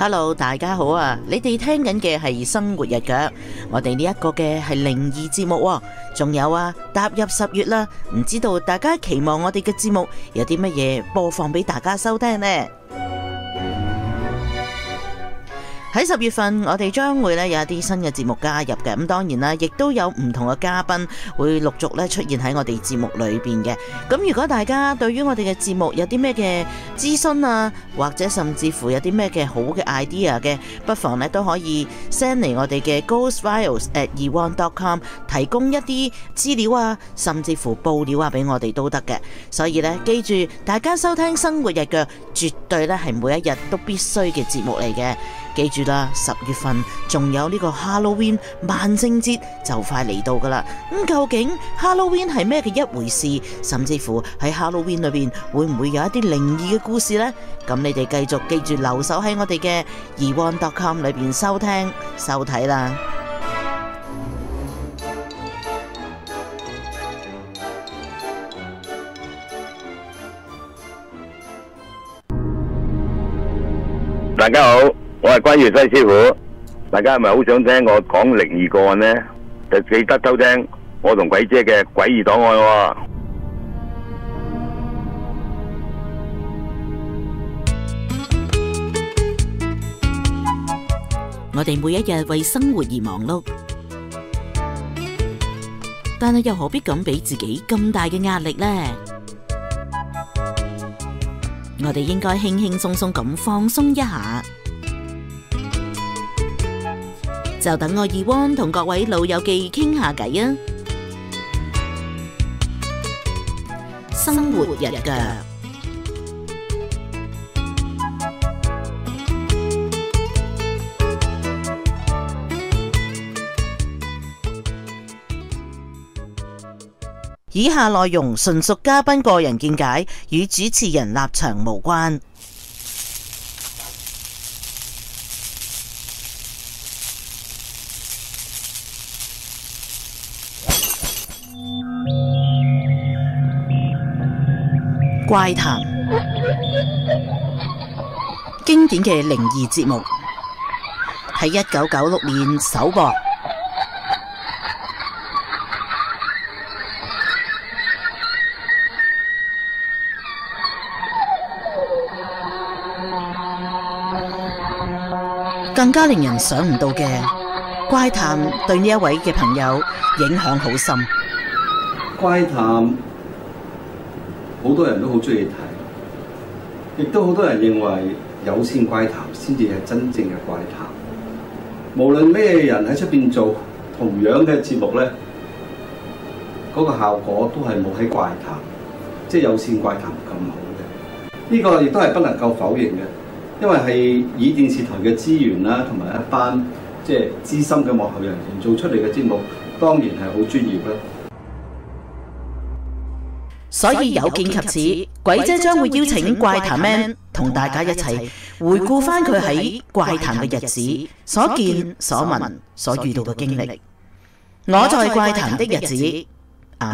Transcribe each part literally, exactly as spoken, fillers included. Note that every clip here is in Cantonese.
Hello， 大家好啊！你哋聽緊嘅係生活日腳，我哋呢一個嘅係靈異節目喎。仲有啊，踏入十月啦，唔知道大家期望我哋嘅節目有啲乜嘢播放俾大家收聽呢？喺十月份，我哋將會咧有一啲新嘅節目加入嘅，咁當然啦，亦都有唔同嘅嘉賓會陸續咧出現喺我哋節目裏邊嘅。咁如果大家對於我哋嘅節目有啲咩嘅諮詢啊，或者甚至乎有啲咩嘅好嘅 idea 嘅，不妨咧都可以 send 嚟我哋嘅 ghost files at eone dot com 提供一啲資料啊，甚至乎報料啊俾我哋都得嘅。所以咧，記住大家收聽生活日腳，絕對咧係每一日都必須嘅節目嚟嘅。記住啦，十月份仲有呢個 Halloween 萬聖節就快嚟到噶啦。咁究竟 Halloween 係咩嘅一回事？甚至乎喺 Halloween 裏邊會唔會有一啲靈異嘅故事呢？咁你哋繼續記住留守喺我哋嘅 eone dot com 裏邊收聽收睇啦。 大家好，我係關月西師傅，大家係咪好想聽我講靈異個案呢？就記得收聽我同鬼姐嘅詭異檔案喎。 我哋每一日為生活而忙碌，但係又何必咁俾自己咁大嘅壓力呢？我哋應該輕輕鬆鬆咁放鬆一下。就等我eone同各位老友記傾下偈啊！生活日腳，以下內容純屬嘉賓個人見解，與主持人立場無關。怪談，經典嘅靈異節目，喺一九九六年首播。更加令人想唔到嘅，怪談對呢一位嘅朋友影響好深。 怪談好多人都好中意睇，亦都好多人認為有線怪談先至係真正嘅怪談。無論咩人喺出邊做同樣嘅節目咧，嗰個效果都係冇喺怪談，即係有線怪談咁好嘅。呢個亦都係不能夠否認嘅，因為係以電視台嘅資源啦，同埋一班即係資深嘅幕後人員做出嚟嘅節目，當然係好專業啦。 所以有見及此，鬼姐將會邀請怪談 Man 同大家一齊回顧翻佢喺怪談嘅日子所見所聞所遇到嘅經歷。我在怪談的日子，阿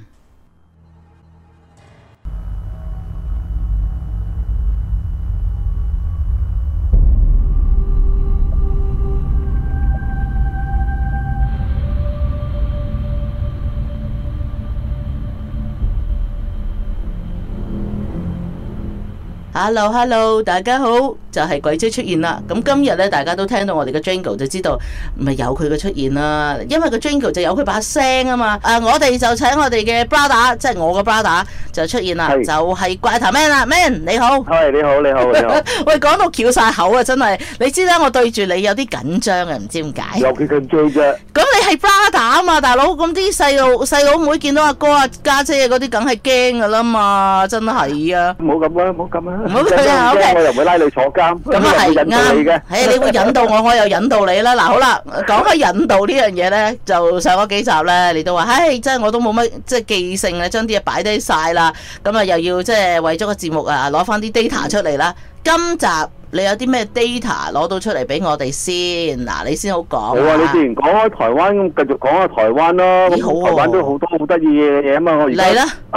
Man。Hello Hello， 大家好，就係、是、鬼姐出現啦。咁今日咧，大家都聽到我哋嘅 Jingle 就知道，唔係有佢嘅出現啦。因為個 Jingle 就有佢把聲啊嘛。誒，我哋就請我哋嘅 brother， 即係我嘅 brother 就出現啦，就係怪談 Man 啦。Man 你好， 係你好，你好，你好。 喂，講到翹晒口啊，真係。你知啦，我對住你有啲緊張啊，唔知點解。 有幾緊張啫？咁你係 brother 啊嘛，大佬。咁啲細路細佬妹見到阿哥啊、家姐嗰啲，梗係驚噶啦嘛，真係啊。 唔好咁啦，唔好咁啦。 唔好佢啊，我又唔會拉你坐監， 咁啊係啱。誒，你會引導我，我又引導你啦。嗱，好啦，講開引導呢樣嘢咧，就上嗰幾集咧，你都話，唉，真係我都冇乜即係記性咧，將啲嘢擺低晒啦。咁啊，又要即係為咗個節目啊，攞翻啲 data 出嚟啦。今集你有啲咩 data 攞到出嚟俾我哋先？嗱，你先好講。好啊，你既然講開台灣，咁繼續講下台灣咯。咁台灣都好多好得意嘅嘢啊嘛，我而家嚟啦。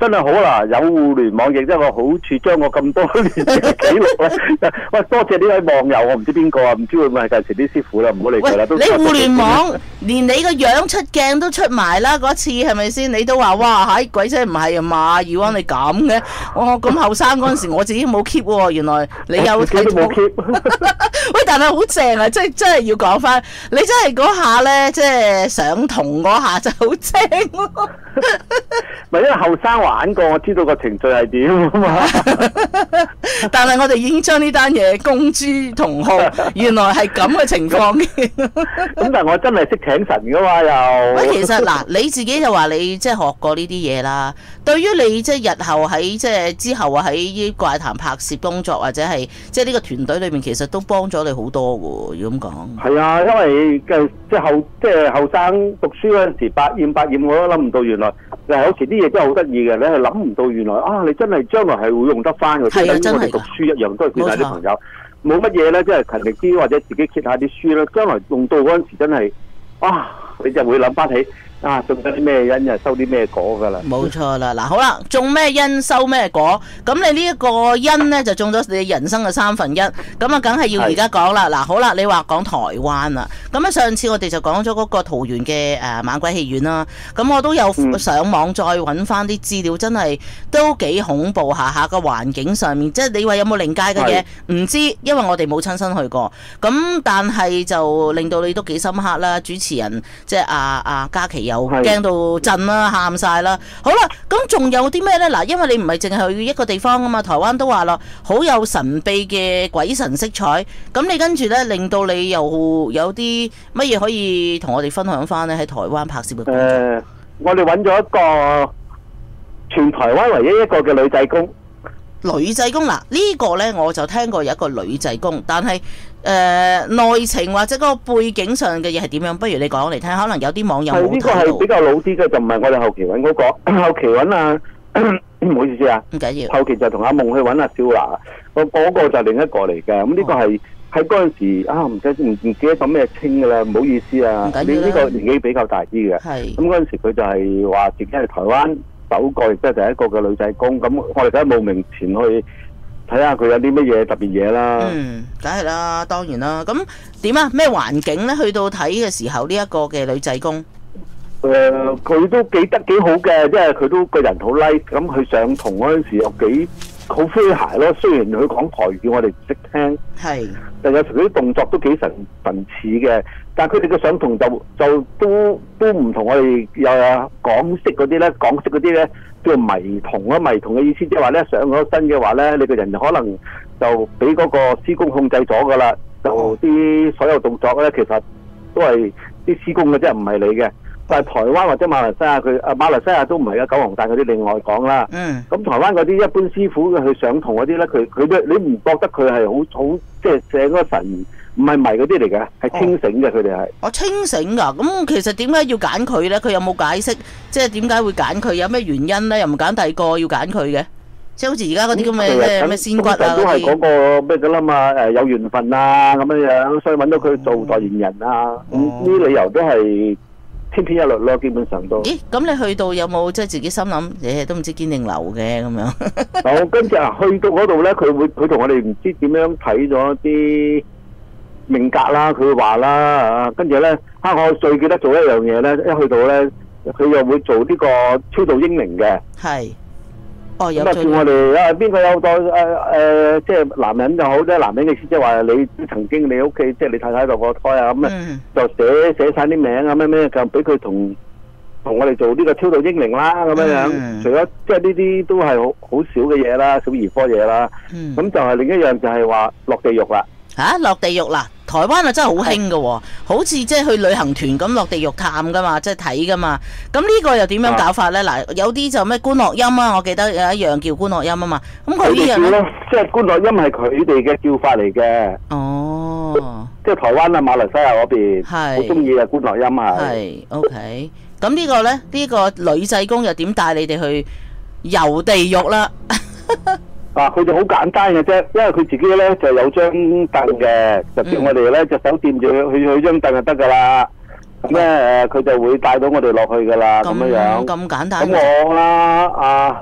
真係好啦，有互聯網亦都有個好處，將我咁多年嘅記錄咧，喂，多謝呢位網友，我唔知邊個啊，唔知會唔會係介紹啲師傅啦，唔好理佢啦。 喂，你互聯網連你個樣出鏡都出埋啦，嗰次係咪先？你都話哇，喺鬼姐唔係啊嘛，以往你咁嘅，我咁後生嗰陣時，我自己冇 keep 喎，原來你有睇到。 冇 keep。 喂，但係好正啊！即係真係要講翻，你真係嗰下咧，即係上銅嗰下就好正咯。 唔係因為後生玩過，我知道個程序係點啊嘛。 但係我哋已經將呢單嘢公諸同好，原來係咁嘅情況嘅。 咁但係我真係識請神噶嘛又。 喂，其實嗱，你自己就話你即係學過呢啲嘢啦。對於你即係日後喺即係之後啊喺怪談拍攝工作或者係即係呢個團隊裏面，其實都幫咗你好多嘅。如果咁講。 係啊，因為嘅即係後即係後生讀書嗰陣時，百厭百厭，我都諗唔到原來。有時啲嘢真係好得意嘅，你係諗唔到原來啊！你真係將來係會用得翻嘅，即係等於我哋讀書一樣，都係見晒啲朋友冇乜嘢咧，即係勤力啲或者自己揭下啲書咧，將來用到嗰陣時真係啊，你就會諗翻起。啊，種咗啲咩因，就收啲咩果噶啦。 冇錯啦，嗱好啦，種咩因收咩果，咁你呢一個因呢，就種咗你人生嘅三分一，咁啊梗係要而家講啦。嗱好啦，你話講台灣啦，咁啊上次我哋就講咗嗰個桃園嘅誒猛鬼戲院啦，咁我都有上網再揾翻啲資料，真係都幾恐怖下下個環境上面，即係你話有冇靈界嘅嘢唔知，因為我哋冇親身去過，咁但係就令到你都幾深刻啦。主持人即係阿阿嘉琪。又驚到震啦，喊晒啦。好啦，咁仲有啲咩呢？嗱，因為你唔係淨係去一個地方啊嘛，台灣都話咯，好有神秘嘅鬼神色彩。咁你跟住呢，令到你又有啲乜嘢可以同我哋分享翻呢？喺台灣拍攝嘅。誒、 呃，我哋揾咗一個全台灣唯一一個嘅女濟公。 女濟公嗱，呢、這個呢，我就聽過有一個女濟公，但係誒內情或者嗰個背景上嘅嘢係點樣？不如你講嚟聽，可能有啲網友冇睇到。呢個係比較老啲嘅，就唔係我哋後期揾嗰、那個，後期揾啊，唔好意思啊， 唔緊要。 後期就同阿夢去揾阿少娜，嗰、那個就另一個嚟嘅。咁呢個係喺嗰陣時啊，唔知唔唔記得講咩稱㗎啦，唔好意思啊。你呢個年紀比較大啲嘅。係。咁嗰陣時佢就係話自己係台灣首個亦都係第一個嘅女濟公，咁我哋梗係慕名前去睇下佢有啲乜嘢特別嘢啦。 嗯，梗係啦，當然啦。咁點啊？咩環境咧？去到睇嘅時候，呢、這、一個嘅女濟公， 誒、呃，佢都幾得幾好嘅，即係佢都個人好 like。咁佢上堂嗰陣時又幾好詼諧咯。雖然佢講台語，我哋唔識聽，係，但有時佢啲動作都幾神神似嘅。但係佢哋嘅上堂就就都都唔同我哋有港式嗰啲咧，港式嗰啲咧叫迷童啊，迷童嘅意思即係話咧上咗身嘅話咧，你個人可能就俾嗰個師公控制咗噶啦，就啲所有動作咧其實都係啲師公嘅啫，唔係你嘅。但係台灣或者馬來西亞佢啊馬來西亞都唔係啊，九龍大嗰啲另外講啦。嗯。咁台灣嗰啲一般師傅去上堂嗰啲咧，佢佢都你唔覺得佢係好好即係成個神？唔係迷嗰啲嚟嘅，係清醒嘅，佢哋係。哦，清醒㗎，咁其實點解要揀佢咧？佢有冇解釋？即係點解會揀佢？有咩原因咧？又唔揀第二個要揀佢嘅？即係好似而家嗰啲咁嘅咩咩仙骨啊嗰啲。都係嗰個咩㗎啦嘛？誒有緣分啊咁樣樣，所以揾到佢做代言人啊。咁呢啲理由都係千篇一律咯，基本上都。咦？咁你去到有冇即係自己心諗誒都唔知堅定流嘅咁樣？我跟住啊，去到嗰度咧，佢會佢同我哋唔知點樣睇咗啲命格啦，佢話啦啊，跟住咧，啊我最記得做一樣嘢咧，一去到咧，佢又會做呢個超度英靈嘅。係。哦，有做。咁啊，叫我哋啊，邊個有個誒誒，即係男人就好啫，男人嘅意思即係話你曾經你屋企即係你太太落過胎啊，咁啊就寫寫曬啲名啊咩咩，就俾佢同同我哋做呢個超度英靈啦咁樣樣。除咗即係呢啲都係好好少嘅嘢啦，小兒科嘢啦。嗯。咁就係另一樣就係話落地獄啦。嚇，落地獄啦！台灣啊真係好興㗎喎，好似即係去旅行團咁落地獄探㗎嘛，即係睇㗎嘛。咁呢個又點樣搞法咧？嗱，有啲就咩觀樂音啊，我記得有一樣叫觀樂音啊嘛。咁佢呢樣咧，即係觀樂音係佢哋嘅叫法嚟嘅。哦，即係台灣啊、馬來西亞嗰邊好中意嘅觀樂音啊。係 OK。咁呢個咧，呢個女濟公又點帶你哋去遊地獄啦？啊！佢就好簡單嘅啫，因為佢自己咧就有張凳嘅，就叫我哋咧隻手掂住佢去去張凳就得噶啦。咁咧誒，佢就會帶到我哋落去噶啦，咁樣樣。咁簡單。咁我啦，阿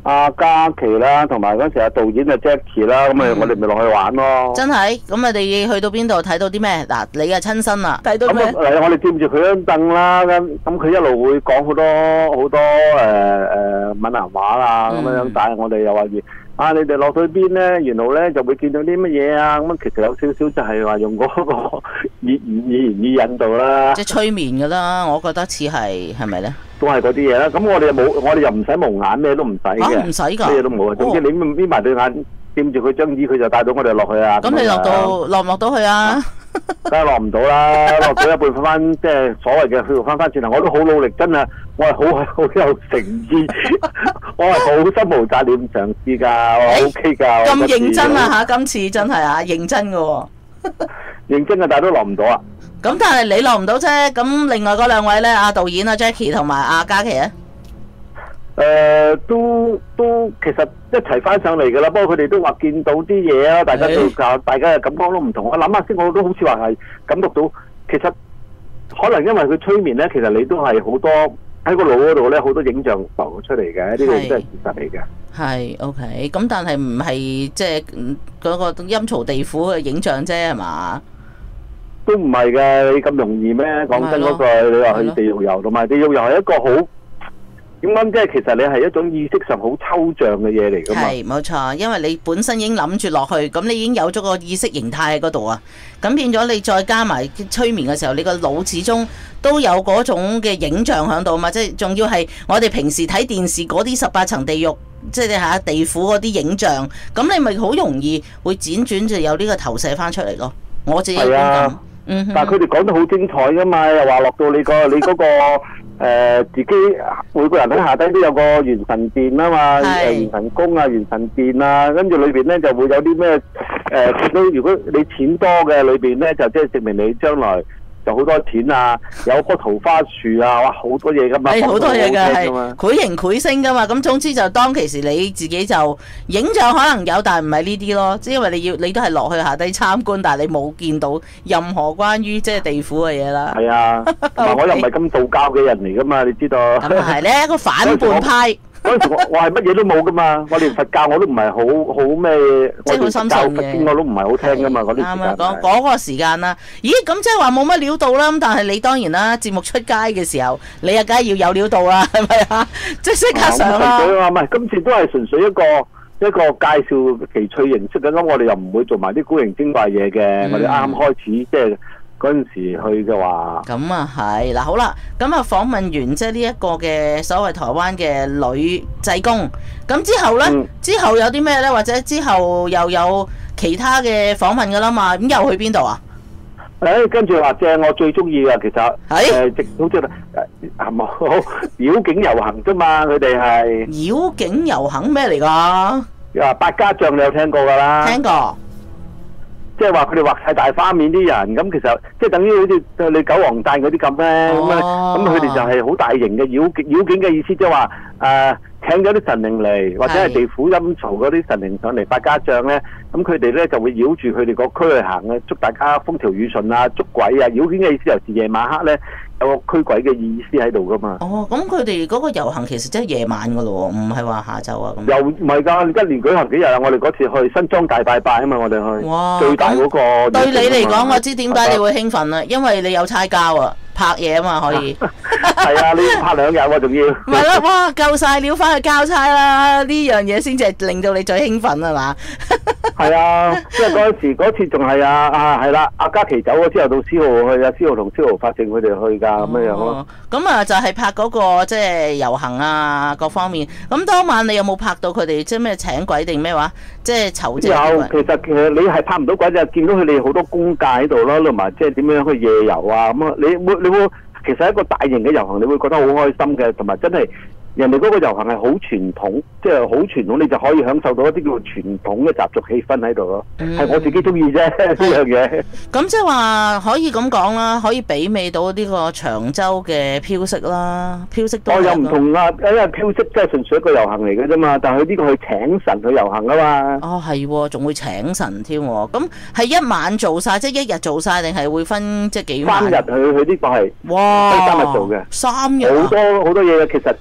阿嘉琪啦，同埋嗰陣時阿導演阿 Jackie 啦，咁啊我哋咪落去玩咯。 真係，咁啊你去到邊度睇到啲咩？嗱，你啊親身啦，睇到咩？ 咁啊，我哋佔住佢張凳啦，咁咁佢一路會講好多好多誒誒閩南話啊咁樣，但係我哋又話住啊，你哋落到邊咧，原來咧就會見到啲乜嘢啊？咁其實有少少就係話用嗰個語言語言語引導啦， 即係催眠噶啦，我覺得似係係咪咧？ 都係嗰啲嘢啦。咁我哋又冇，我哋又唔使蒙眼，咩都唔使嘅， 唔使㗎， 咩都冇啊。總之你眯埋對眼，掂住佢張椅，佢就帶到我哋落去啊。 咁你落到落唔落到去啊？ 梗係落唔到啦，落到一半翻翻，即係所謂嘅去翻翻轉頭，我都好努力，真係我係好好有誠意，我係好心無雜念嘗試㗎，我 OK 㗎。 咁認真啊嚇！今次真係啊，認真嘅喎。 認真嘅，但係都落唔到啊。 咁但係你落唔到啫，咁另外嗰兩位咧，阿導演阿 Jackie 同埋阿嘉琪咧， 誒都都其實一齊翻上嚟㗎啦。不過佢哋都話見到啲嘢啊，大家都教，大家嘅感覺都唔同。我諗下先，我都好似話係感覺到，其實可能因為佢催眠咧，其實你都係好多喺個腦嗰度咧，好多影像浮出嚟嘅，呢個都係事實嚟嘅。 係 OK，咁但係唔係即係嗰個陰曹地府嘅影像啫，係嘛？ 都唔係嘅，你咁容易咩？講真嗰句，你話去地獄遊，同埋地獄遊係一個好點講，即係其實你係一種意識上好抽象嘅嘢嚟㗎嘛。係冇錯，因為你本身已經諗住落去，咁你已經有咗個意識形態喺嗰度啊。咁變咗你再加埋催眠嘅時候，你個腦始終都有嗰種嘅影像喺度嘛。即係仲要係我哋平時睇電視嗰啲十八層地獄，即係嚇地府嗰啲影像，咁你咪好容易會輾轉就有呢個投射翻出嚟咯。我自己係啊。嗯、但係佢哋講得好精彩噶嘛，又話落到你個你嗰、那個誒、呃、自己每個人喺下底都有個元神殿啊嘛，誒元神宮啊、元神殿啊，跟住裏邊咧就會有啲咩誒，都、呃、如果你錢多嘅裏邊咧，就即係證明你將來就好多錢啊，有棵桃花樹啊，哇好多嘢噶嘛， 係好多嘢㗎，係繪形繪聲㗎嘛。咁總之就當其時你自己就影像可能有，但係唔係呢啲咯。即係因為你要你都係落去下低參觀，但係你冇見到任何關於即係地府嘅嘢啦。係啊， 同埋我又唔係咁道教嘅人嚟㗎嘛，你知道。 咁啊係咧，一個反叛派。 嗰陣時我我係乜嘢都冇噶嘛，我連佛教我都唔係好好咩， 即係好深信嘅， 我都唔係好聽噶嘛嗰啲時間。啱啊， 講嗰個時間啦。咦，咁即係話冇乜料到啦。咁但係你當然啦，節目出街嘅時候，你啊梗係要有料到啦，係咪啊？即係即刻上啦。 唔係，今次都係純粹一個一個介紹奇趣形式嘅，咁我哋又唔會做埋啲古靈精怪嘢嘅。嗯、我哋啱啱開始即係。嗰陣時去嘅話， 咁啊係嗱，好啦，咁啊訪問完即係呢一個嘅所謂台灣嘅女濟公，咁之後呢，嗯、之後有啲咩呢？或者之後又有其他嘅訪問噶啦嘛？咁又去邊度啊？ 誒，跟住話正我最中意嘅，其實誒，直好似係冇繞境遊行啫嘛，佢哋係繞境遊行咩嚟㗎？ 啊，百家將你有聽過㗎啦？ 聽過。 即係話佢哋畫晒大花面啲人，咁其實即係等於好似你九皇誕嗰啲咁咧，咁啊，咁佢哋就係好大型嘅繞境繞境嘅意思，即係話誒請咗啲神靈嚟，或者係地府陰曹嗰啲神靈上嚟，百家將咧，咁佢哋咧就會繞住佢哋個區去行嘅，祝大家風調雨順啊，捉鬼啊！繞境嘅意思尤其是夜晚黑咧。有個驅鬼嘅意思喺度噶嘛？ 哦，咁佢哋嗰個遊行其實真係夜晚噶咯，唔係話下晝啊咁。 又唔係㗎，一年舉行幾日啊？我哋嗰次去新莊大拜拜啊嘛，我哋去。哇！最大嗰個。 對你嚟講，我知點解你會興奮啦，因為你有差交啊，拍嘢啊嘛，可以。 係啊，你要拍兩日喎，仲要。 唔係啦，哇！夠晒料翻去交差啦，呢樣嘢先至係令到你最興奮啊嘛。 係啊，即係嗰時嗰次仲係啊啊係啦，阿嘉琪走咗之後到思豪去啊，思豪同思豪法正佢哋去㗎咁樣樣咯。 咁啊就係拍嗰個即係遊行啊各方面。咁當晚你有冇拍到佢哋即係咩請鬼定咩話？即係籌借。 有，其實其實你係拍唔到鬼就見到佢哋好多公價喺度咯，同埋即係點樣去夜遊啊咁啊！你會你會其實一個大型嘅遊行，你會覺得好開心嘅，同埋真係。人哋嗰個遊行係好傳統，即係好傳統，你就可以享受到一啲叫做傳統嘅習俗氣氛喺度咯。係、嗯、我自己中意啫呢樣嘢。咁即係話可以咁講啦，可以媲美到呢個長洲嘅飄色啦，飄色都有。 哦，又唔同啊，因為飄色即係純粹一個遊行嚟嘅啫嘛，但係佢呢個去請神去遊行啊嘛。 哦，係，仲會請神添。咁係一晚做晒，即係一日做晒，定係會分即係幾晚？ 三日去去呢個係。 哇！ 分三日做嘅。 三日。 好多好多嘢嘅，其實即係話有。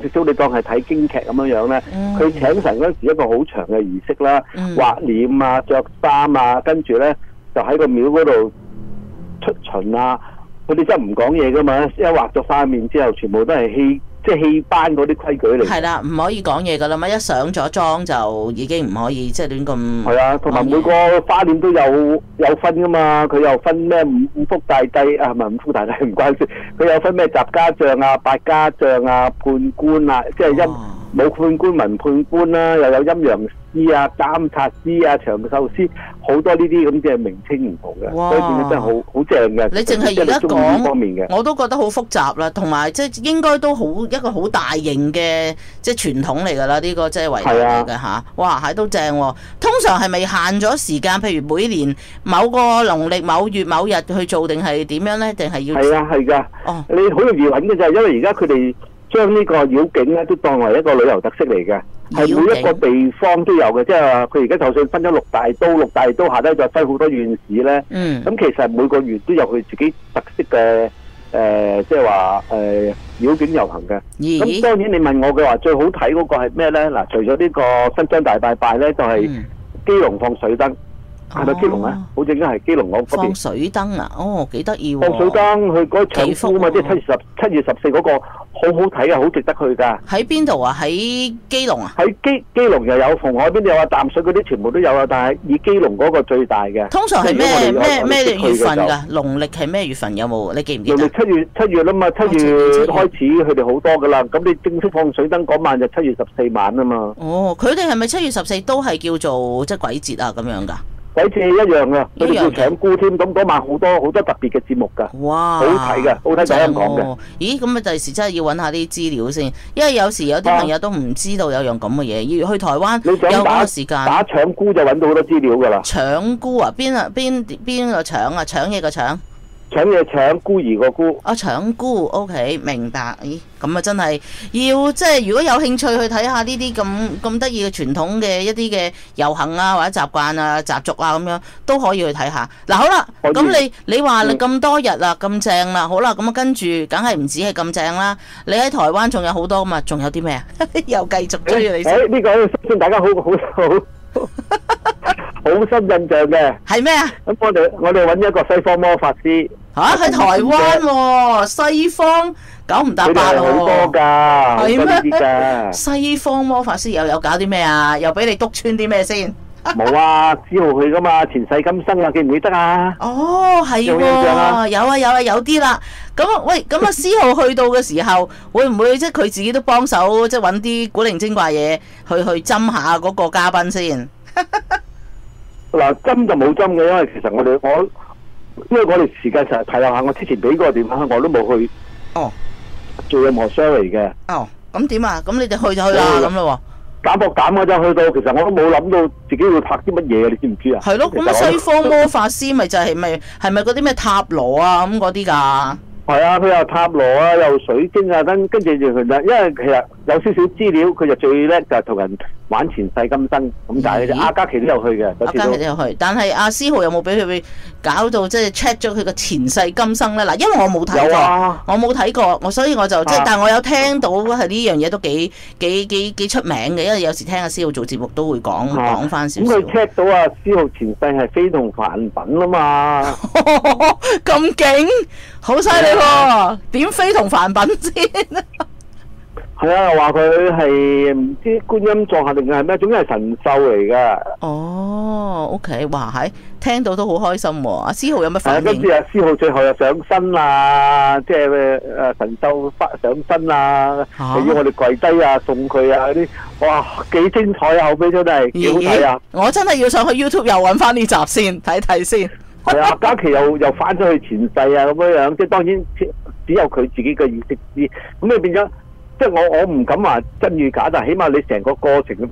少少，你當係睇京劇咁樣樣咧。佢、嗯、請神嗰陣時一個好長嘅儀式啦，嗯、畫臉啊、着衫啊，跟住咧就喺個廟嗰度出巡啊。佢哋真係唔講嘢噶嘛，一畫咗塊面之後，全部都係戲，即係戲班嗰啲規矩嚟。係啦，唔可以講嘢噶啦嘛，一上咗妝就已經唔可以即係亂咁。係啊，同埋每個花臉都有有分噶嘛，佢又分咩五五福大帝啊，唔係五福大帝唔關事，佢有分咩雜家將啊、百家將啊、判官啊，即係陰武判官、文判官啦、啊，又有陰陽師啊、監察師啊、長壽師，好多呢啲咁嘅名稱唔同嘅，所以變得真係好好正嘅。你淨係而家講，我都覺得好複雜啦，同埋即係應該都好一個好大型嘅即係傳統嚟㗎啦，呢、這個即係遺留嚟嘅嚇。哇，係都正喎、啊！通常係咪限咗時間？譬如每年某個農曆某月某日去做，定係點樣咧？定係要？係啊，係㗎。哦，你好容易揾嘅就係因為而家佢哋將呢個繞境咧都當為一個旅遊特色嚟嘅。係每一個地方都有嘅，即係話佢而家就算分咗六大都，六大都下低再分好多縣市咧。嗯。咁其實每個縣都有佢自己特色嘅誒，即係話誒繞境遊行嘅。咦？咁當然你問我嘅話，最好睇嗰個係咩咧？嗱，除咗呢個新疆大拜拜咧，就係基隆放水燈。係咪基隆啊？好正嘅係基隆嗰嗰邊。放水燈啊！哦，幾得意喎！放水燈，佢嗰個長夫啊嘛，即係七月十七月十四嗰個，好好睇啊，好值得去㗎。喺邊度啊？喺基隆啊？喺基基隆又有，紅海邊度有啊？淡水嗰啲全部都有啊，但係以基隆嗰個最大嘅。通常係咩咩咩月份㗎？農曆係咩月份？有冇？你記唔記得？農曆七月七月啦嘛，七月開始佢哋好多㗎啦。咁你正式放水燈嗰晚就七月十四晚啊嘛。哦，佢哋係咪七月十四都係叫做即係鬼節啊咁樣㗎？鬼節一樣噶，佢哋叫搶孤添，咁嗰晚好多好多特別嘅節目噶，哇，好睇噶，好睇就咁講嘅。咦，咁啊第時真係要揾下啲資料先，因為有時有啲朋友都唔知道有樣咁嘅嘢，要去台灣有嗰個時間。打搶孤就揾到好多資料噶啦。搶孤啊？邊啊邊邊個搶啊？搶嘢個搶？搶嘢搶孤兒個孤。啊，搶孤 ，OK， 明白。咦，咁啊真係要即係如果有興趣去睇下呢啲咁咁得意嘅傳統嘅一啲嘅遊行啊或者習慣啊習俗啊咁樣都可以去睇下。嗱，好啦，咁你你話你咁多日啦咁正啦，好啦，咁啊跟住梗係唔止係咁正啦。你喺台灣仲有好多嘛？仲有啲咩啊？又繼續追住你先。誒，呢個先大家好好好好深印象嘅。係咩啊？咁我哋我哋揾一個西方魔法師。嚇！喺台灣喎，西方九唔搭八喎，好多㗎，係咩？西方魔法師又有搞啲咩啊？又俾你篤穿啲咩先？冇啊，之後去㗎嘛，前世今生啊，記唔記得啊？哦，係喎，有啊有啊有啲啦。咁啊喂，咁啊思浩去到嘅時候，會唔會即係佢自己都幫手，即係揾啲古靈精怪嘢去去針下嗰個嘉賓先？嗱，針就冇針嘅，因為其實我哋我。因為我哋時間實係睇下，我之前俾個電話我都冇去哦，做任何 survey 嘅。哦，咁點啊？咁你哋去就去啦咁咯喎。膽搏膽我就去到，其實我都冇諗到自己會拍啲乜嘢，你知唔知啊？係咯，咁啊西方魔法師咪就係咪係咪嗰啲咩塔羅啊咁嗰啲㗎？係啊，佢又塔羅啊，又水晶啊，跟跟住就其實，因為其實有少少資料，佢就最叻就係同人玩前世今生咁解嘅。阿嘉琪都有去嘅，阿嘉琪都有去，但係阿思浩有冇俾佢搞到即係 check 咗佢個前世今生咧？嗱，因為我冇睇過，啊、我冇睇過，我所以我就即係，啊、但係我有聽到係呢樣嘢都幾幾幾幾出名嘅，因為有時聽阿思浩做節目都會講講翻少少。咁佢 check 到阿思浩前世係非同凡品啦嘛，咁勁，好犀利！點非同凡品先？係啊，話佢係唔知觀音座下定係咩，總之係神獸嚟噶。哦 ，OK， 哇，係聽到都好開心喎。阿思浩有乜反應？跟住阿思浩最後又上身啦，即係誒神獸上身啦，又要我哋跪低啊，送佢啊嗰啲，哇，幾精彩啊！後尾真係幾好睇啊！我真係要上去 YouTube 又揾翻呢集先睇睇先。係啊，嘉琪又又翻咗去前世啊，咁樣樣，即係當然只有佢自己嘅意識知。咁你變咗，即係我我唔敢話真與假，但係起碼你成個過程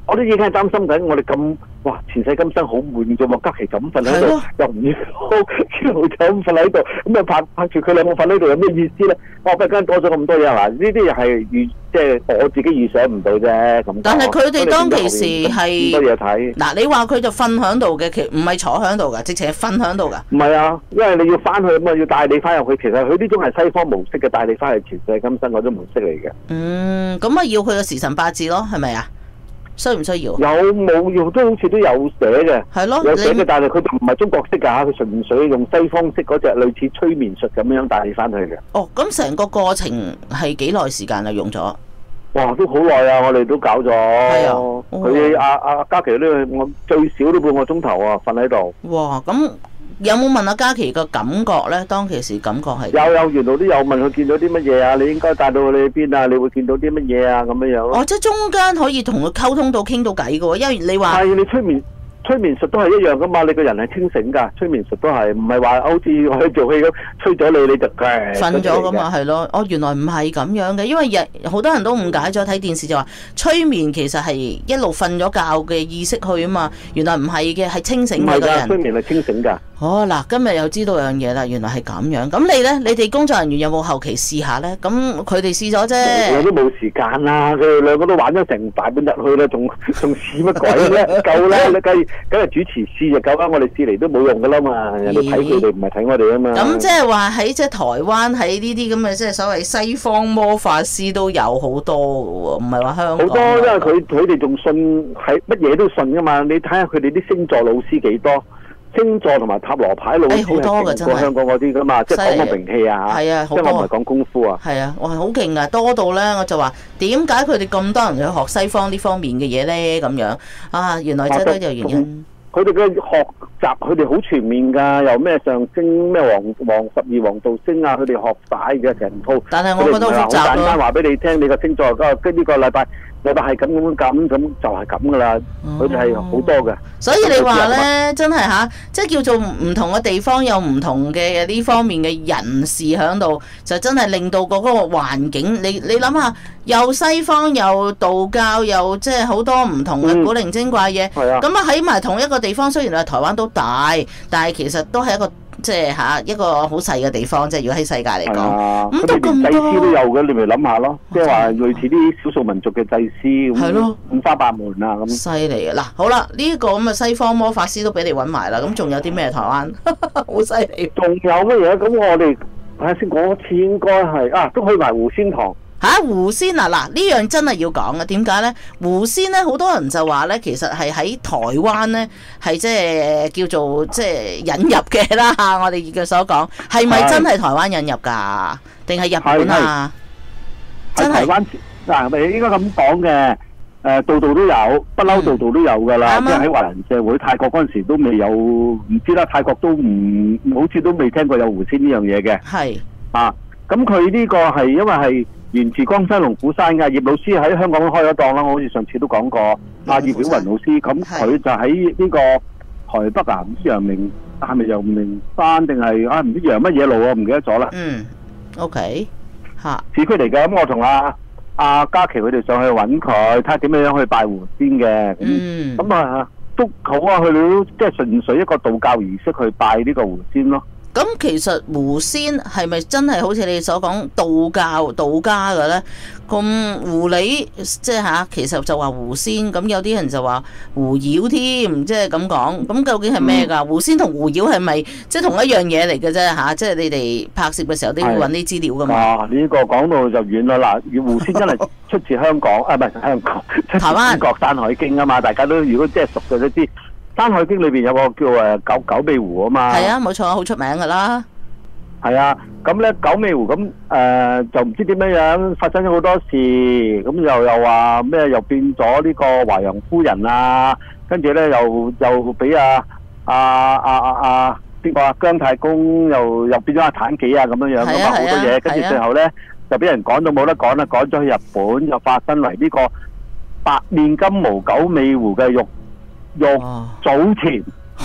我都已經係擔心緊，我哋咁哇前世今生好悶啫喎，嘉琪就咁瞓喺度，又唔要之後就咁瞓喺度，咁啊拍拍住佢兩個瞓喺度有咩意思咧？我忽然間多咗咁多嘢嗱，呢啲又係預即係我自己預想唔到啫咁。 但係佢哋當其時係多嘢睇。嗱， 你話佢就瞓喺度嘅，其實唔係坐喺度㗎，直情係瞓喺度㗎。 唔係啊，因為你要翻去咁啊，要帶你翻入去。其實佢呢種係西方模式嘅帶你翻去前世今生嗰種模式嚟嘅。 嗯，咁啊要佢個時辰八字咯，係咪啊？需唔需要？ 有冇要都好似都有寫嘅， 係咯， 有寫嘅，但係佢就唔係中國式㗎嚇，佢純粹用西方式嗰隻類似催眠術咁樣帶你翻去嘅。 哦，咁成個過程係幾耐時間啊？用咗？ 哇，都好耐啊！我哋都搞咗。係啊，佢阿阿嘉琪呢，我最少都半個鐘頭啊，瞓喺度。 哇，咁有冇問阿嘉琪個感覺咧？當其時感覺係有有，原來都有問佢見到啲乜嘢啊？你應該帶到你去邊啊？你會見到啲乜嘢啊？咁樣樣。 哦，即係中間可以同佢溝通到傾到偈嘅喎，因為你話係你催眠。催眠術都係一樣噶嘛，你個人係清醒噶，催眠術都係唔係話好似我去做戲咁吹咗你你就誒瞓咗噶嘛，係咯。哦，原來唔係咁樣嘅，因為日好多人都誤解咗，睇電視就話催眠其實係一路瞓咗覺嘅意識去啊嘛，原來唔係嘅，係清醒嘅個人。 催眠係清醒㗎。 哦，嗱，今日又知道樣嘢啦，原來係咁樣。咁你咧，你哋工作人員有冇後期試下咧？咁佢哋試咗啫。 我都冇時間啦，佢哋兩個都玩咗成大半日去啦，仲仲試乜鬼咧？夠啦，你梗係梗係主持試就夠啦，我哋試嚟都冇用噶啦嘛，人哋睇佢哋唔係睇我哋啊嘛。 咁即係話喺即係台灣喺呢啲咁嘅即係所謂西方魔法師都有好多嘅喎，唔係話香港。好多，因為佢佢哋仲信係乜嘢都信噶嘛，你睇下佢哋啲星座老師幾多。星座同埋塔羅牌老師係勁過香港嗰啲噶嘛，即係講個名氣啊嚇，即係我唔係講功夫啊。 係啊，哇，好勁啊，多到咧我就話點解佢哋咁多人去學西方呢方面嘅嘢咧？咁樣啊，原來真係都有原因。 佢哋嘅學習佢哋好全面㗎，又咩上升咩黃黃十二黃道星啊，佢哋學晒嘅成套。 但係我覺得好複雜咯。 簡單話俾你聽，你個星座嗰跟呢個禮拜。禮拜係咁咁咁咁就係咁噶啦，佢哋係好多嘅。 所以你話咧，真係吓，即係叫做唔同嘅地方有唔同嘅呢方面嘅人士喺度，就真係令到個嗰個環境，你你諗下，又西方又道教又即係好多唔同嘅古靈精怪嘢。係啊。咁啊喺埋同一個地方，雖然係台灣都大，但係其實都係一個。即係嚇一個好細嘅地方，即係如果喺世界嚟講，咁都咁多。祭司都有嘅，你咪諗下咯。即係話類似啲少數民族嘅祭司咁，五花八門啊咁。犀利啊！嗱，好啦，呢個咁嘅西方魔法師都俾你揾埋啦。咁仲有啲咩台灣？好犀利！ 仲有乜嘢？咁我哋睇下先，嗰次應該係啊，都去埋狐仙堂。 嚇、啊、狐仙啊！嗱，呢樣真係要講嘅，點解咧？狐仙咧，好多人就話咧，其實係喺台灣咧，係即係叫做即係引入嘅啦。我哋嘅所講係咪真係台灣引入㗎？定係日本啊？ 真係台灣嗱，咪應該咁講嘅。誒，度度都有，不嬲度度都有㗎啦。即係喺華人社會，泰國嗰陣時都未有，唔知啦。泰國都唔好似都未聽過有狐仙呢樣嘢嘅。係啊，咁佢呢個係因為係。源自江西龍虎山嘅葉老師喺香港開咗檔啦，我好似上次都講過。阿葉曉雲老師，咁佢就喺呢個台北啊，唔知陽明係咪陽明山定係啊唔知陽乜嘢路啊，唔記得咗啦。嗯 ，OK， 嚇，市區嚟嘅。咁我同阿阿嘉琪佢哋上去揾佢，睇下點樣去拜狐仙嘅。嗯，咁啊都好啊，佢哋都即係純粹一個道教儀式去拜呢個狐仙咯。 咁其實狐仙係咪真係好似你所講道教道家嘅咧？咁狐狸即係嚇，其實就話狐仙，咁有啲人就話狐妖添，即係咁講。咁究竟係咩㗎？狐仙同狐妖係咪即係同一樣嘢嚟嘅啫嚇？即係你哋拍攝嘅時候都要揾啲資料㗎嘛。啊， 呢個講到就遠啦嗱，狐仙真係出自香港啊，唔係香港，台灣中國《山海經》啊嘛，大家都如果即係熟嘅都知。《山海經》裏邊有個叫誒九九尾狐啊嘛， 係啊，冇錯，好出名噶啦。 係啊，咁咧九尾狐咁誒、呃、就唔知點樣樣發生咗好多事，咁又又話咩又變咗呢個華陽夫人啊，跟住咧又又俾阿阿阿阿阿邊個啊姜太公又又變咗阿妲己啊咁樣樣咁啊好多嘢，跟住、啊、最後咧就俾人趕到冇得趕啦，趕咗去日本，又發生為呢個白面金毛九尾狐嘅玉。玉祖前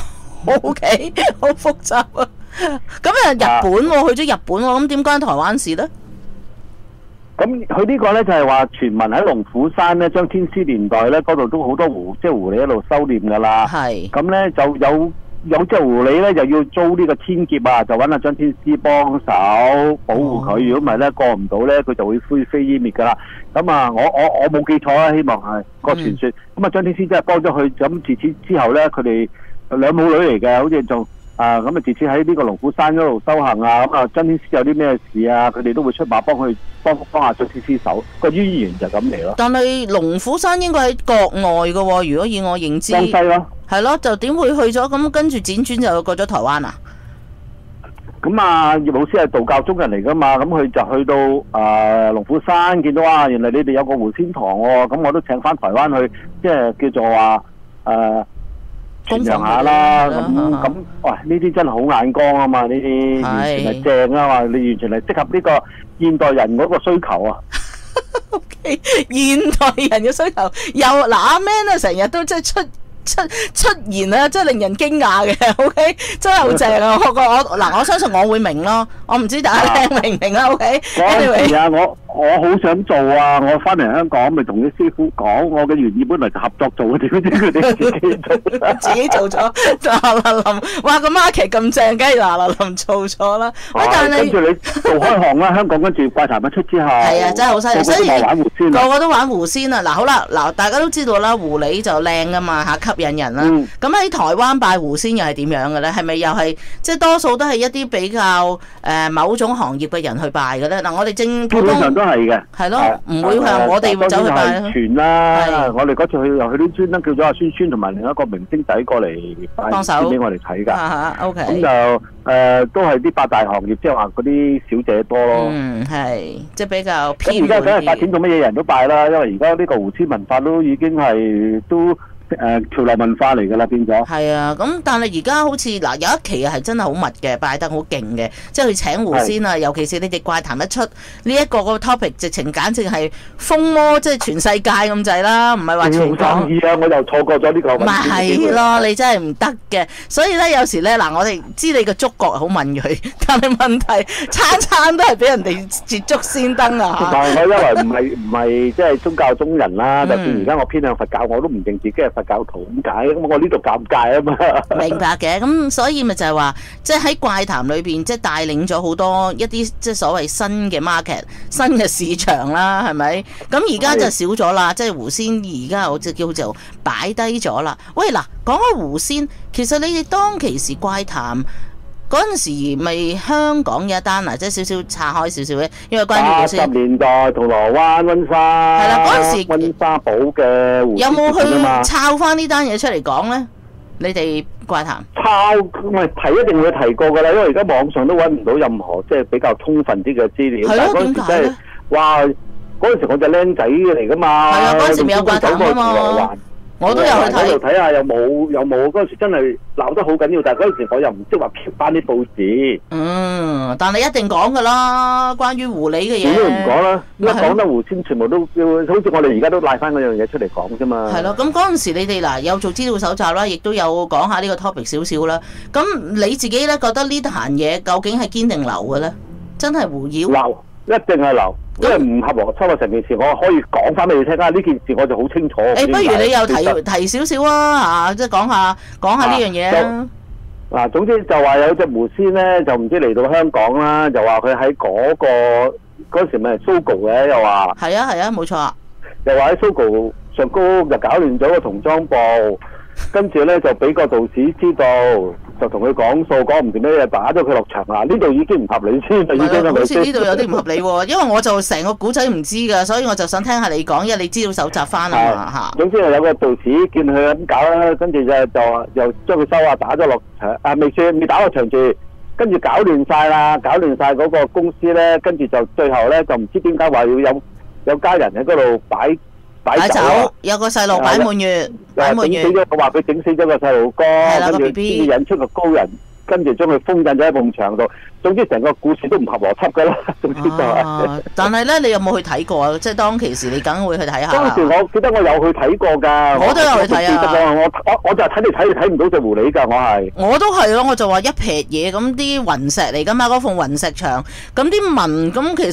，O K， 好複雜啊！咁啊，日本喎，去咗日本喎，咁點關台灣事咧？ 咁咁佢呢個咧就係話傳聞喺龍虎山咧，張天師年代咧嗰度都好多狐，即係狐狸一路修煉噶啦。 係。 咁咧就有有隻狐狸咧就要租呢個天劫啊，就揾阿張天師幫手保護佢。如果唔係咧過唔到咧，佢就會灰飛煙滅噶啦。咁啊，我我我冇記錯啊，希望係個傳說。咁啊，張天師真係幫咗佢。咁自此之後咧，佢哋兩母女嚟嘅，好似仲。啊，咁啊，自此喺呢個龍虎山嗰度修行啊，咁啊，張天師有啲咩事啊，佢哋都會出馬幫佢幫幫下張天師手，個淵源就咁嚟咯。 但係龍虎山應該喺國外嘅喎，如果以我認知， 江西咯， 係咯，就點會去咗咁跟住輾轉就過咗台灣啊？ 咁啊，葉老師係道教中人嚟噶嘛，咁佢就去到誒龍虎山，見到啊，原來你哋有個狐仙堂喎，咁我都請翻台灣去，即係叫做話誒。傳揚下啦，咁咁，喂，呢啲真係好眼光啊嘛！呢啲完全係正啊嘛，你完全係適合呢個現代人嗰個需求啊。 O K， 現代人嘅需求，又嗱阿 Man 啊，成日都即係出出出現啊，真係令人驚訝嘅。O K， 真係好正啊！我我嗱，我相信我會明咯，我唔知大家聽明唔明啊 O K， 嗰陣時啊，我。我好想做啊！我翻嚟香港咪同啲師傅講，我嘅原意本來就合作做嘅，點知佢哋自己做， 自己做咗嗱嗱臨，哇個 market 咁正，梗係嗱嗱臨做咗啦。喂，但係跟住你做開行啦，香港跟住怪談一出之後， 係啊，真係好犀利，所以玩狐仙個個都玩狐仙啊！嗱，好啦，嗱，大家都知道啦，狐狸就靚噶嘛嚇，吸引人啦。咁喺台灣拜狐仙又係點樣嘅咧？係咪又係即係多數都係一啲比較誒某種行業嘅人去拜嘅咧？嗱，我哋正普通都係嘅， 係咯，唔會向我哋走去拜咯。 傳啦，我哋嗰次去又去啲專登叫咗阿孫孫同埋另一個明星仔過嚟幫手俾我哋睇㗎。 O K， 咁就誒都係啲八大行業，即係話嗰啲小姐多咯。 嗯，係，即係比較偏門啲。 咁而家梗係發展到乜嘢人都拜啦，因為而家呢個狐仙文化都已經係都。誒潮流文化嚟㗎啦，變咗。係啊，咁但係而家好似嗱有一期係真係好密嘅，拜得好勁嘅，即係去請狐仙啊，尤其是你哋怪談一出呢一個個 topic，直情簡直係風魔，即係全世界咁滯啦，唔係話全港。 好生意啊！我又錯過咗呢個。 咪係咯，你真係唔得嘅，所以咧有時咧嗱，我哋知你個觸覺好敏鋭，但係問題餐餐都係俾人哋捷足先登啊！ 但係我因為唔係唔係即係宗教中人啦，就算而家我偏向佛教，我都唔認自己係佛教徒咁解，咁我呢度尷尬啊嘛。 明白嘅，咁所以咪就係話，即係喺怪談裏邊，即係帶領咗好多一啲即係所謂新嘅 market、新嘅市場啦，係咪？咁而家就少咗啦，即係狐仙而家好似叫做擺低咗啦。喂，嗱，講開狐仙，其實你哋當其時怪談嗰陣時，咪香港有一單啊，即係少少拆開少少嘅，因為關於狐仙。 八十年代銅鑼灣溫莎。 係啦，嗰陣時溫莎堡嘅狐仙。 有冇去抄翻呢單嘢出嚟講咧？你哋怪談？ 抄咪提一定會提過㗎啦，因為而家網上都揾唔到任何即係比較充分啲嘅資料。 係咯，點解咧？ 哇！嗰陣時我隻僆仔嚟㗎嘛。 係啊，嗰陣時未有怪談啊嘛。我都有去睇， 睇下有冇有冇嗰陣時真係鬧得好緊要，但係嗰陣時我又唔識話貼翻啲報紙。 嗯，但係一定講㗎啦，關於狐狸嘅嘢。 點都唔講啦，一講得狐仙，全部都要好似我哋而家都賴翻嗰樣嘢出嚟講啫嘛。 係咯，咁嗰陣時你哋嗱有做資料搜集啦，亦都有講下呢個 topic 少少啦。咁你自己咧覺得呢壇嘢究竟係堅定流嘅咧？真係狐妖？ 流，一定係流。因為唔合邏輯啊！成件事我可以講翻俾你聽啊！呢件事我就好清楚。 誒，不如你又提提少少啊嚇，即係講下講下呢樣嘢啊！ 嗱，總之就話有隻狐仙咧，就唔知嚟到香港啦，就話佢喺嗰個嗰時咪係 Sogo 嘅，又話係啊係啊，冇錯。 又話喺 Sogo 上高就搞亂咗個童裝部，跟住咧就俾個道士知道。就同佢講數，講唔掂咩嘢，打咗佢落場啦！呢度已經唔合理先，就已經係咪先？好似呢度有啲唔合理喎，因為我就成個古仔唔知㗎，所以我就想聽下你講，因為你資料搜集翻啊嘛嚇。總之係有個道士見佢咁搞啦，跟住就就又將佢收啊，打咗落場啊，未算未打落場住，跟住搞亂晒啦，搞亂晒嗰個公司咧，跟住就最後咧就唔知點解話要有有家人喺嗰度擺。擺酒，有個細路擺滿月，擺滿月。整死咗，我話佢整死咗個細路哥，跟住先至引出個高人，跟住將佢封印咗喺埲牆度。總之成個故事都唔合邏輯噶啦。總之就係。但係咧，你有冇去睇過啊？即係當其時，你梗會去睇下。當時我記得我有去睇過㗎。我都有去睇啊。我我我就係睇你睇，你睇唔到隻狐狸㗎。我係。我都係咯，我就話一撇嘢咁啲雲石嚟㗎嘛，嗰埲雲石牆，咁啲紋咁其實。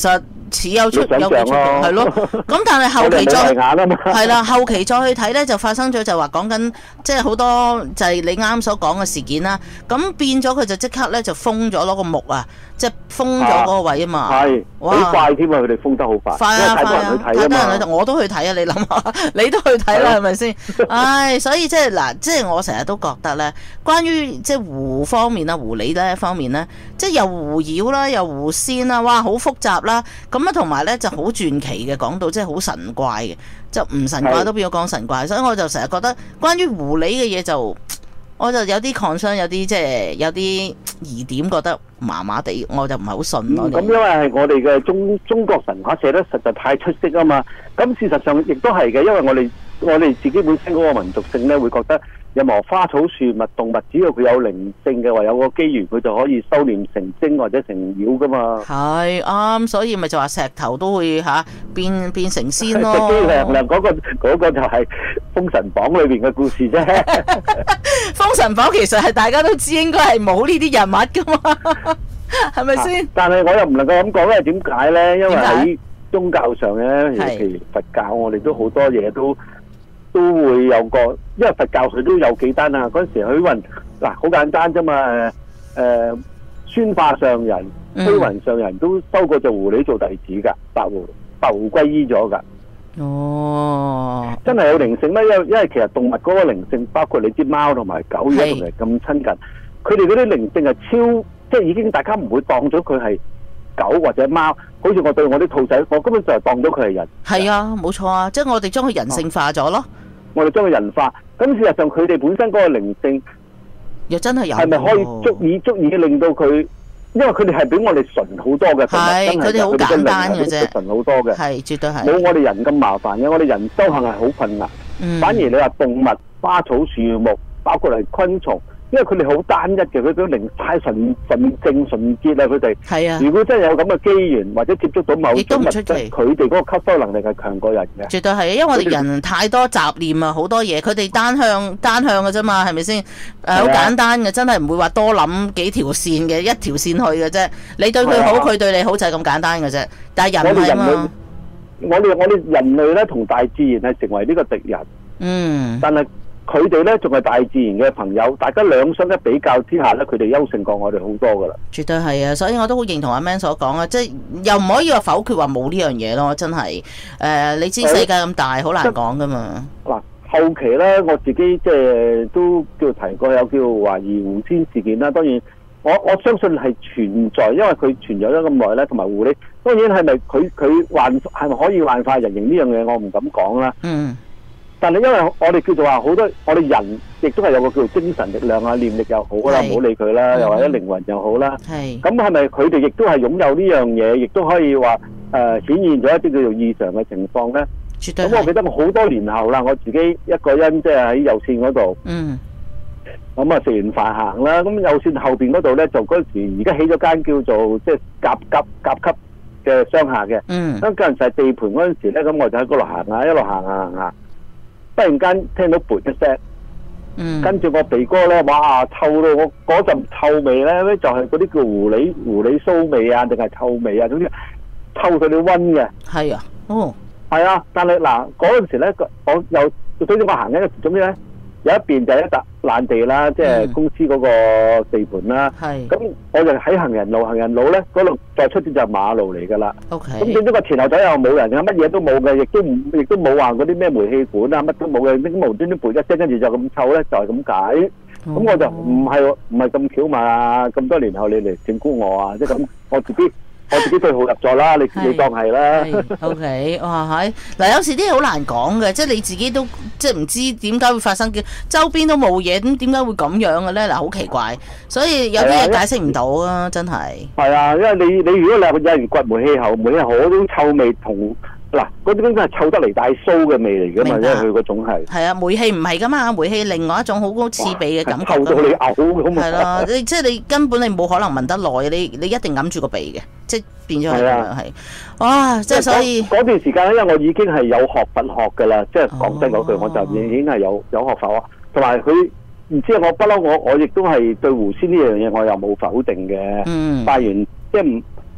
似有出有幾出嘅， 係咯。咁但係後期再係啦，後期再去睇咧，就發生咗就話講緊即係好多就係你啱所講嘅事件啦。咁變咗佢就即刻咧就封咗攞個木啊，即係封咗嗰個位啊嘛。 係，好快添啊！佢哋封得好快， 快啊快啊！ 太多人去睇，我都去睇啊！你諗下，你都去睇啦，係咪先？唉，所以即係嗱，即係我成日都覺得咧，關於即係狐方面啊，狐狸咧方面咧，即係又狐妖啦，又狐仙啦，哇，好複雜啦。咁啊，同埋咧就好傳奇嘅，講到即係好神怪嘅，就唔神怪都變咗講神怪，所以我就成日覺得關於狐狸嘅嘢就，我就有啲 concern，有啲即係有啲疑點，覺得麻麻地，我就唔係好信咯。 咁、嗯、因為係我哋嘅中中國神話寫得實在太出色啊嘛，咁事實上亦都係嘅，因為我哋我哋自己本身嗰個民族性咧，會覺得任何花草樹木動物，只要佢有靈性嘅話，有個機緣，佢就可以修煉成精或者成妖噶嘛。 係啱，所以咪就話石頭都會嚇、啊、變變成仙咯。 機亮亮嗰個嗰、嗰個就係《封神榜》裏邊嘅故事啫。《 封神榜》其實係大家都知應該係冇呢啲人物噶嘛，係咪先？ 但係我又唔能夠咁講咧，點解咧？因為喺宗教上咧，尤其佛教，我哋都好多嘢都。都會有個，因為佛教佢都有幾單啊。嗰陣時虛雲嗱好簡單啫嘛，誒、呃、宣化上人、虛雲上人都收過隻狐狸做弟子㗎，白狐白狐歸依咗㗎。 哦， 真係有靈性咩？因為因為其實動物嗰個靈性，包括你啲貓同埋狗而家同人咁親近，佢哋嗰啲靈性係超，即係已經大家唔會當咗佢係狗或者貓，好似我對我啲兔仔，我根本就係當咗佢係人。係啊，冇錯啊，即係我哋將佢人性化咗咯。啊我哋將佢人化，咁事實上佢哋本身嗰個靈性又真係有， 係咪可以足以足以令到佢？因為佢哋係比我哋純好多嘅， 係佢哋好簡單嘅啫， 純好多嘅， 係絕對係冇我哋人咁麻煩嘅。我哋人修行係好困難，嗯、反而你話動物、花草樹木，包括係昆蟲。因為佢哋好單一嘅，佢都靈太純純正純潔啦，佢哋。係啊。如果真係有咁嘅機緣，或者接觸到某種物質，佢哋嗰個吸收能力係強過人嘅。絕對係，因為我哋人太多雜念啊，好多嘢，佢哋單向單向嘅啫嘛，係咪先？誒、呃，好簡單嘅，真係唔會話多諗幾條線嘅，一條線去嘅啫。你對佢好，佢、啊、對你好就係咁簡單嘅啫。但係人唔係嘛。我哋我哋人類咧，同大自然係成為呢個敵人。嗯。但係。佢哋咧仲係大自然嘅朋友，大家兩相一比較之下咧，佢哋優勝過我哋好多噶啦。絕對係啊，所以我都好認同阿 Man 所講啊，即係又唔可以話否決話冇呢樣嘢咯，真係誒、呃，你知世界咁大，好難講噶嘛。嗱，後期咧，我自己即係都叫提過有叫懷疑狐仙事件啦。當然，我我相信係存在，因為佢存在咗咁耐咧，同埋狐狸。當然係咪佢佢幻係咪可以幻化人形呢樣嘢，我唔敢講啦。嗯。但係因為我哋叫做話好多，我哋人亦都係有個叫做精神力量啊，念力又好啦，唔好理佢啦，又或者靈魂又好啦。係。咁係咪佢哋亦都係擁有呢樣嘢，亦都可以話誒顯現咗一啲叫做異常嘅情況咧？絕對。咁我記得我好多年後啦，我自己一個人即係喺有線嗰度。嗯。咁啊食完飯行啦，咁有線後邊嗰度咧就嗰陣時而家起咗間叫做即係甲級甲級嘅商廈嘅。嗯。咁嗰陣時係地盤嗰陣時咧，咁我就喺嗰度行啊，一路行啊行啊。忽然間聽到噗一聲，嗯，跟住我鼻哥咧，哇，臭到我嗰陣臭味咧，就係嗰啲叫狐狸狐狸騷味啊，定係臭味啊，總之臭到你暈嘅。係啊，哦，係啊，但係嗱嗰陣時咧，我又總之我行緊嘅時，總之咧有一邊就係一笪爛地啦，即係公司嗰個地盤啦。係。咁我就喺行人路，行人路咧嗰度再出啲就係馬路嚟㗎啦。O K。咁點知個前後左右冇人啊，乜嘢都冇嘅，亦都唔亦都冇話嗰啲咩煤氣管啊，乜都冇嘅，啲無端端撥一聲，跟住就咁臭咧，就係咁解。咁我就唔係唔係咁巧嘛，咁多年後你嚟整蠱我啊，即係咁我自己。我自己對號入座啦，你你當係啦。O K， 哇係嗱，有時啲嘢好難講嘅，即係你自己都即係唔知點解會發生嘅，周邊都冇嘢，咁點解會咁樣嘅咧？嗱，好奇怪，所以有啲嘢解釋唔到啊，真係。係啊，因為你你如果你有人掘煤氣喉，煤氣喉嗰種臭味同嗱嗰啲根本係臭得嚟帶騷嘅味嚟㗎嘛，因為佢嗰種係。係啊，煤氣唔係㗎嘛，煤氣另外一種好高刺鼻嘅感覺。臭到你嘔咁啊！係啦，你即係你根本你冇可能聞得耐，你你一定揞住個鼻嘅。即係變咗係咁樣係，哇！即係所以嗰段時間咧，因為我已經係有學佛學㗎啦，即係講真嗰句，我就已經係有有學佛啊。同埋佢唔知我不嬲，我我亦都係對狐仙呢樣嘢，我又冇否定嘅。嗯。拜完即係唔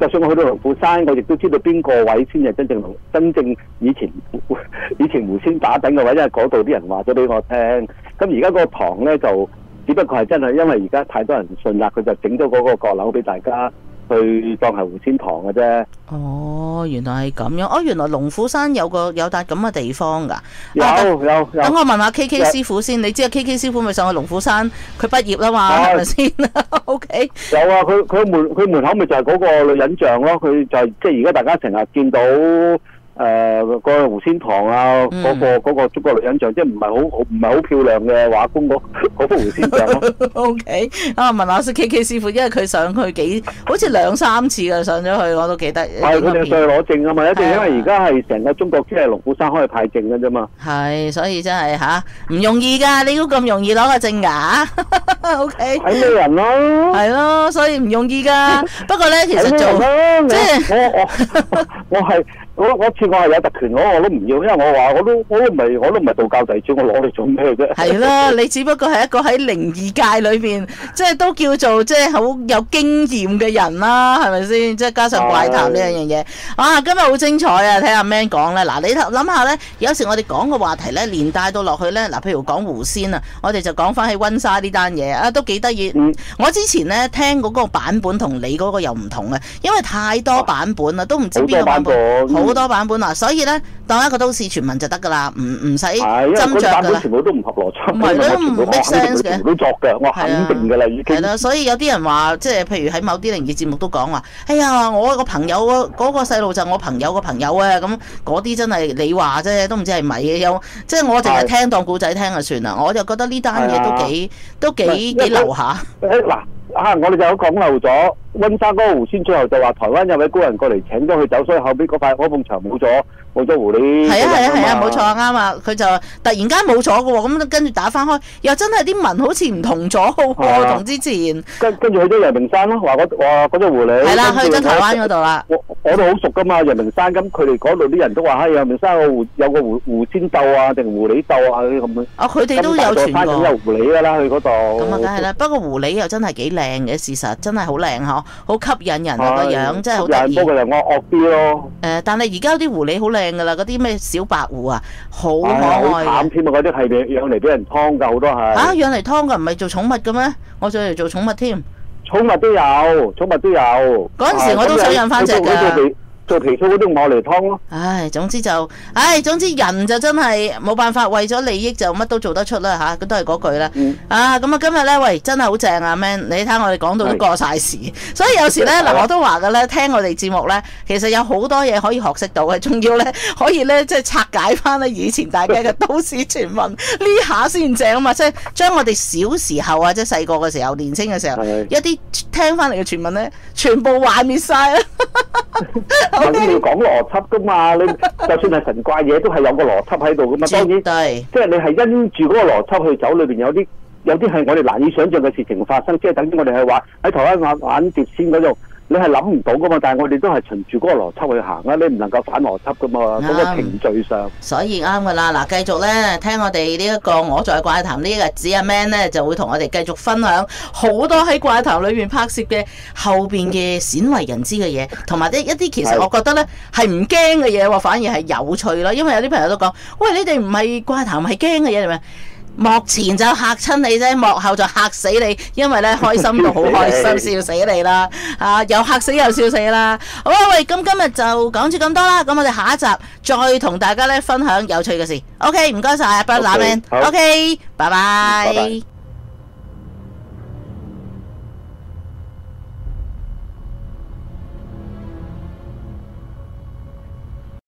就算我去到龍虎山，我亦都知道邊個位先係真正龍真正以前以前狐仙打等嘅位，因為嗰度啲人話咗俾我聽。咁而家個堂咧就只不過係真係因為而家太多人信啦，佢就整咗嗰個閣樓俾大家去當係狐仙堂嘅啫。 哦，原來係咁樣。哦，原來龍虎山有個有笪咁嘅地方㗎。 有、啊、有有。 等我問下 K K 師傅先，你知啊 K K 師傅咪上去龍虎山，佢畢業啦嘛，係咪先？O K。有啊， 佢佢門佢門口咪就係嗰個女人像咯，佢就係、即係而家大家成日見到。誒、呃，那個狐仙堂啊，嗰、嗯那個嗰、那個中國女人像，即係唔係好好唔係好漂亮嘅畫工嗰嗰幅狐仙像咯。 O K， 啊，問下先 K K 師傅，因為佢上去幾好似兩三次噶，上咗去我都記得。 係佢哋上去攞證啊嘛，一定因為而家係成個中國只係龍虎山可以派證嘅啫嘛。 係，所以真係吓唔容易噶，你估咁容易攞個證噶？O K。睇咩人咯？ 係咯，所以唔容易噶。不過咧，其實做即係我我我係。我我似我係有特權，我我都唔要，因為我話我都我都唔係我都唔係道教弟子，我攞嚟做咩啫？係啦，你只不過係一個喺靈異界裏邊，即係都叫做即係好有經驗嘅人啦，係咪先？即係加上怪談呢樣嘢，啊，今日好精彩啊！聽阿 Man 講咧，嗱，你諗下咧，有時我哋講個話題咧，連帶到落去咧，嗱，譬如講狐仙啊，我哋就講翻喺溫莎呢單嘢啊，都幾得意。嗯、我之前咧聽嗰個版本同你嗰個又唔同嘅，因為太多版本啦，都唔知邊個版本。好多版本啊，所以咧當一個都市傳聞就得噶啦，唔唔使斟酌噶啦。 全部都唔合邏輯， 唔係都唔 make sense 嘅， 全部都作嘅，我肯定噶啦已經。 係啦，所以有啲人話，即係譬如喺某啲靈異節目都講話，哎呀，我個朋友嗰個細路就我朋友個朋友啊，咁嗰啲真係你話啫，都唔知係咪嘅。有即係我淨係聽當故仔聽就算啦，我就覺得呢單嘢都幾都幾幾流下。 嗱啊，我哋就講漏咗。溫莎嗰個狐仙最後就話台灣有位高人過嚟請咗佢走，所以後邊嗰塊嗰埲牆冇咗，冇咗狐狸。 係啊係啊係啊，冇錯啊，啱啊！佢就突然間冇咗嘅喎，咁跟住打翻開，又真係啲紋好似唔同咗喎，同之前。跟跟住去咗陽明山咯，話嗰話嗰隻狐狸。 係啦，去咗台灣嗰度啦。 我我都好熟噶嘛，陽明山，咁佢哋嗰度啲人都話，喺陽明山有個狐有個狐狐仙鬥啊，定狐狸鬥啊嗰啲咁樣。 啊，佢哋都有傳過。 咁有狐狸噶啦，去嗰度。 咁啊，梗係啦。不過狐狸又真係幾靚嘅，事實真係好靚嗬，好吸引人啊個樣，真係好得意。 不過就惡惡啲咯。 誒，但係而家啲狐狸好靚噶啦，嗰啲咩小白狐啊，好可愛。 好慘添啊！嗰啲係養嚟俾人劏㗎，好多係。 嚇，養嚟劏㗎，唔係做寵物嘅咩？我仲嚟做寵物添。 寵物都有，寵物都有。 嗰陣時我都想養翻隻㗎。 做皮草嗰啲我嚟劏咯。 唉，總之就，唉，總之人就真係冇辦法，為咗利益就乜都做得出啦吓，咁都係嗰句啦。嗯、啊，咁啊今日咧，喂，真係好正啊 Man，你睇我哋講到都過晒時，所以有時咧嗱，我都話嘅咧，聽我哋節目咧，其實有好多嘢可以學識到嘅，仲要咧可以咧即係拆解翻咧以前大家嘅都市傳聞，呢下先正啊嘛，即係將我哋小時候啊，即係細個嘅時候、年輕嘅時候，一啲聽翻嚟嘅傳聞咧，全部幻滅晒啦。 咁你要講邏輯噶嘛？你就算係神怪嘢，都係有個邏輯喺度噶嘛。當然，即係你係因住嗰個邏輯去走，裏邊有啲有啲係我哋難以想象嘅事情發生。即係等於我哋係話喺台灣玩玩碟仙嗰度，你係諗唔到噶嘛。但係我哋都係循住嗰個邏輯去行啦。你唔能夠反邏輯噶嘛。嗰個程序上， 所以啱噶啦。嗱，繼續咧聽我哋呢一個我在怪談呢一日子，阿 Man 咧就會同我哋繼續分享好多喺怪談裏邊拍攝嘅後邊嘅鮮為人知嘅嘢，同埋啲一啲其實我覺得咧係唔驚嘅嘢喎，反而係有趣啦。因為有啲朋友都講，喂，你哋唔係怪談，係驚嘅嘢係咪？幕前就嚇親你啫，幕後就嚇死你，因為咧開心到好開心，笑死你啦！啊，又嚇死又笑死啦！好啦，喂，咁今日就講住咁多啦，咁我哋下一集再同大家咧分享有趣嘅事。OK，唔該晒，阿 Ben 阿 Man。OK，拜拜。